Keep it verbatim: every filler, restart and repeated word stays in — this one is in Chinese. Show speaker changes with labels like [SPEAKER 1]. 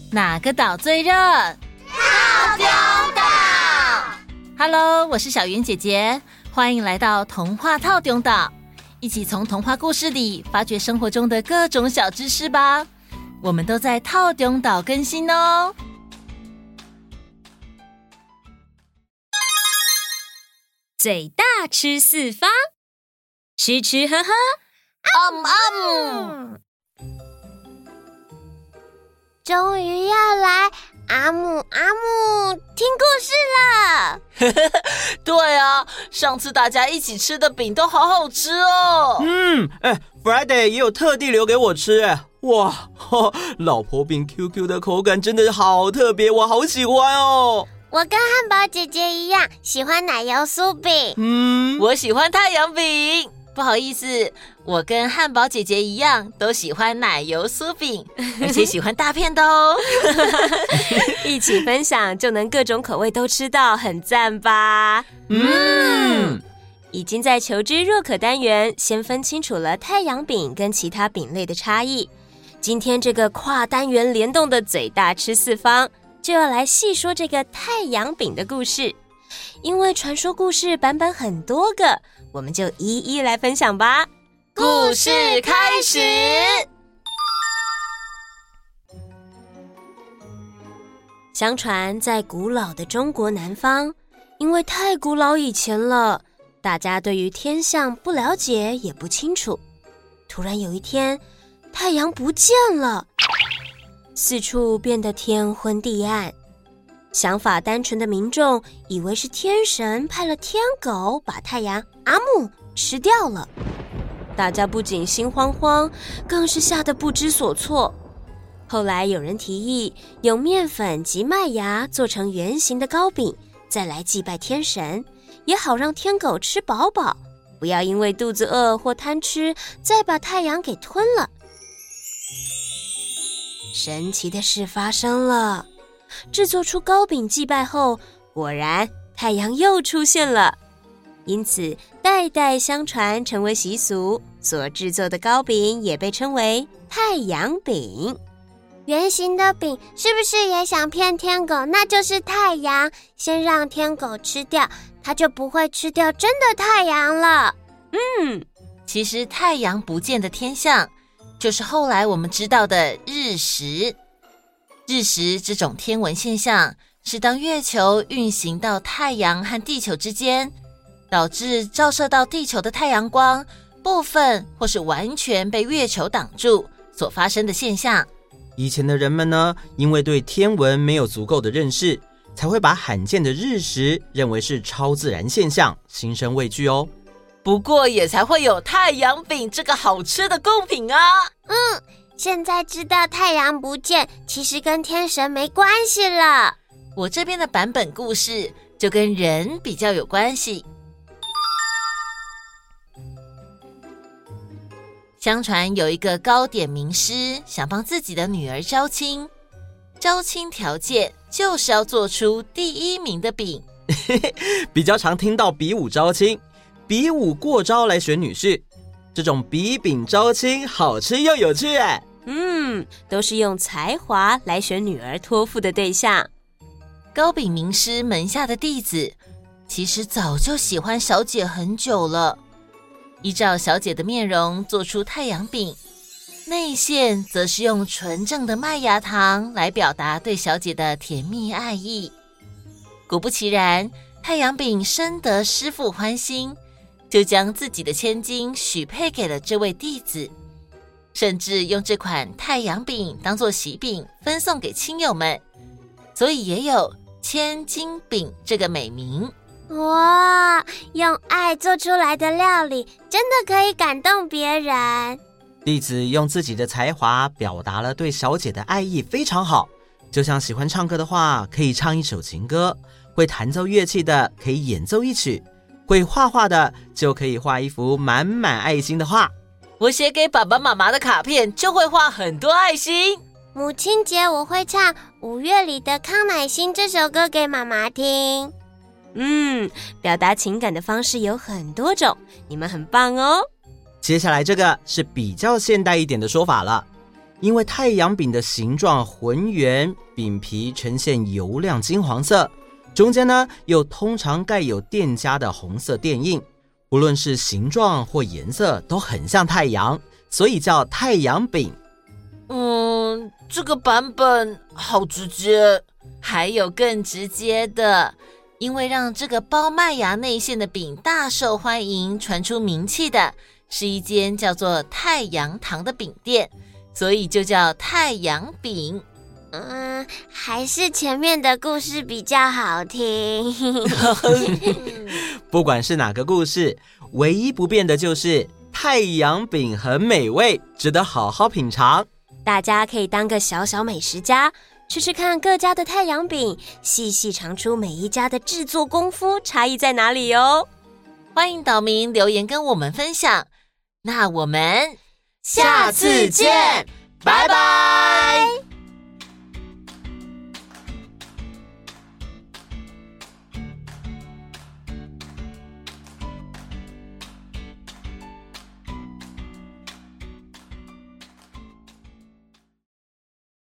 [SPEAKER 1] 哪个岛最热？
[SPEAKER 2] 套丢岛。
[SPEAKER 1] Hello， 我是小圆姐姐，欢迎来到童话套丢岛，一起从童话故事里发掘生活中的各种小知识吧。我们都在套丢岛更新哦。
[SPEAKER 3] 嘴大吃四方，吃吃喝喝，
[SPEAKER 2] 嗯嗯。终于要来阿姆阿姆听故事了。
[SPEAKER 4] 对啊，上次大家一起吃的饼都好好吃哦。
[SPEAKER 5] 嗯，哎 ，Friday 也有特地留给我吃，哎，哇，呵，老婆饼 Q Q 的口感真的好特别，我好喜欢哦。
[SPEAKER 2] 我跟汉堡姐姐一样，喜欢奶油酥饼。
[SPEAKER 4] 嗯，我喜欢太阳饼。不好意思，我跟汉堡姐姐一样，都喜欢奶油酥饼，而且喜欢大片的哦。
[SPEAKER 3] 一起分享就能各种口味都吃到，很赞吧？
[SPEAKER 5] 嗯，
[SPEAKER 3] 已经在求知若渴单元先分清楚了太阳饼跟其他饼类的差异。今天这个跨单元联动的嘴大吃四方，就要来细说这个太阳饼的故事。因为传说故事版本很多个，我们就一一来分享吧。
[SPEAKER 4] 故事开始。
[SPEAKER 3] 相传在古老的中国南方，因为太古老以前了，大家对于天象不了解也不清楚。突然有一天，太阳不见了，四处变得天昏地暗。想法单纯的民众以为是天神派了天狗把太阳阿姆吃掉了，大家不仅心慌慌，更是吓得不知所措。后来有人提议用面粉及麦芽做成圆形的糕饼，再来祭拜天神，也好让天狗吃饱饱，不要因为肚子饿或贪吃再把太阳给吞了。神奇的事发生了，制作出糕饼祭拜后，果然太阳又出现了，因此代代相传成为习俗，所制作的糕饼也被称为太阳饼。
[SPEAKER 2] 圆形的饼是不是也想骗天狗？那就是太阳，先让天狗吃掉，它就不会吃掉真的太阳了。
[SPEAKER 3] 嗯，
[SPEAKER 4] 其实太阳不见的天象，就是后来我们知道的日食。日食这种天文现象，是当月球运行到太阳和地球之间，导致照射到地球的太阳光部分或是完全被月球挡住所发生的现象。
[SPEAKER 5] 以前的人们呢，因为对天文没有足够的认识，才会把罕见的日食认为是超自然现象，心生畏惧哦。
[SPEAKER 4] 不过也才会有太阳饼这个好吃的贡品啊。
[SPEAKER 2] 嗯，现在知道太阳不见，其实跟天神没关系了。
[SPEAKER 4] 我这边的版本故事就跟人比较有关系。相传有一个糕点名师想帮自己的女儿招亲，招亲条件就是要做出第一名的饼。
[SPEAKER 5] 比较常听到比武招亲，比武过招来选女婿，这种比饼招亲好吃又有趣哎。
[SPEAKER 3] 嗯，都是用才华来选女儿托付的对象。
[SPEAKER 4] 糕饼名师门下的弟子其实早就喜欢小姐很久了，依照小姐的面容做出太阳饼，内馅则是用纯正的麦芽糖来表达对小姐的甜蜜爱意。果不其然，太阳饼深得师父欢心，就将自己的千金许配给了这位弟子，甚至用这款太阳饼当作喜饼分送给亲友们，所以也有千金饼这个美名。
[SPEAKER 2] 哇，用爱做出来的料理真的可以感动别人。
[SPEAKER 5] 弟子用自己的才华表达了对小姐的爱意，非常好。就像喜欢唱歌的话，可以唱一首情歌；会弹奏乐器的可以演奏一曲；会画画的就可以画一幅满满爱心的画。
[SPEAKER 4] 我写给爸爸妈妈的卡片就会画很多爱心。
[SPEAKER 2] 母亲节我会唱五月里的康乃馨这首歌给妈妈听。
[SPEAKER 3] 嗯，表达情感的方式有很多种，你们很棒哦。
[SPEAKER 5] 接下来这个是比较现代一点的说法了。 因为太阳饼的形状浑圆，饼皮呈现油亮金黄色，中间呢又通常盖有店家的红色店印，无论是形状或颜色都很像太阳，所以叫太阳饼。
[SPEAKER 4] 嗯，这个版本好直接。
[SPEAKER 1] 还有更直接的，因为让这个包麦芽内馅的饼大受欢迎，传出名气的是一间叫做太阳堂的饼店，所以就叫太阳饼。
[SPEAKER 2] 嗯，还是前面的故事比较好听。
[SPEAKER 5] 不管是哪个故事，唯一不变的就是太阳饼很美味，值得好好品尝。
[SPEAKER 3] 大家可以当个小小美食家，吃吃看各家的太阳饼，细细尝出每一家的制作功夫差异在哪里哦。
[SPEAKER 1] 欢迎岛民留言跟我们分享。那我们
[SPEAKER 4] 下次见，拜拜。